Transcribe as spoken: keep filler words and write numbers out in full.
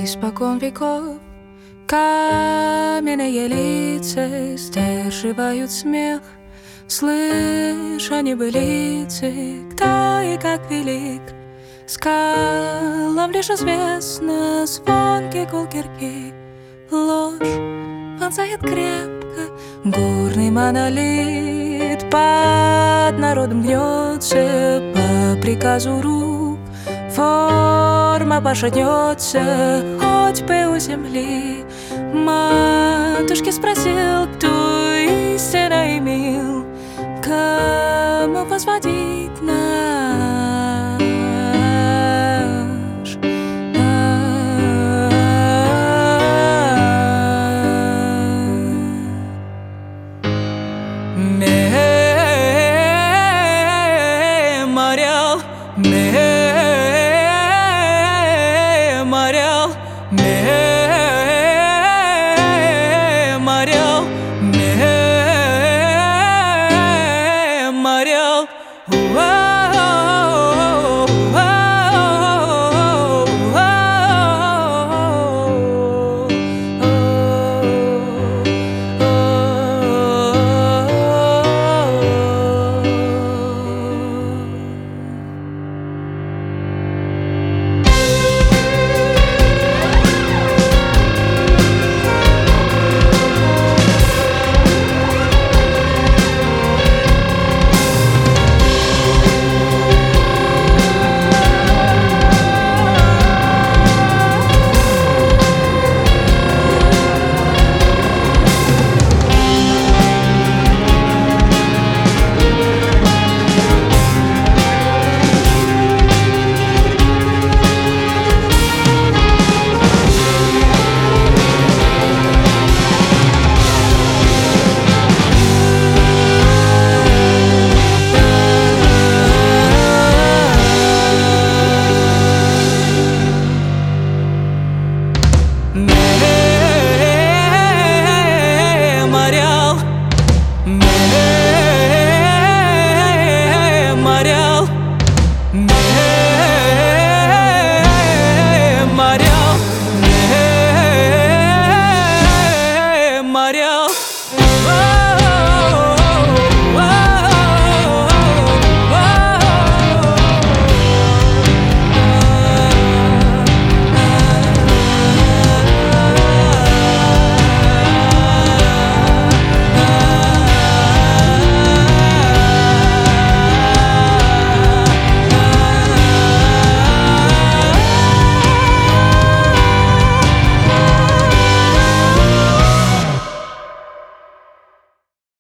Испокон веков каменные лица сдерживают смех, слыша небылицы, кто и как велик. Скалам лишь известно звонкий гул кирки. Ложь вонзает крепко, горный монолит под народом гнется по приказу рук. Форма пошатнется, хоть бы у земли. Матушки спросил, кто истинно и мил, кому возводить наш мемориал, мемориал, мемориал.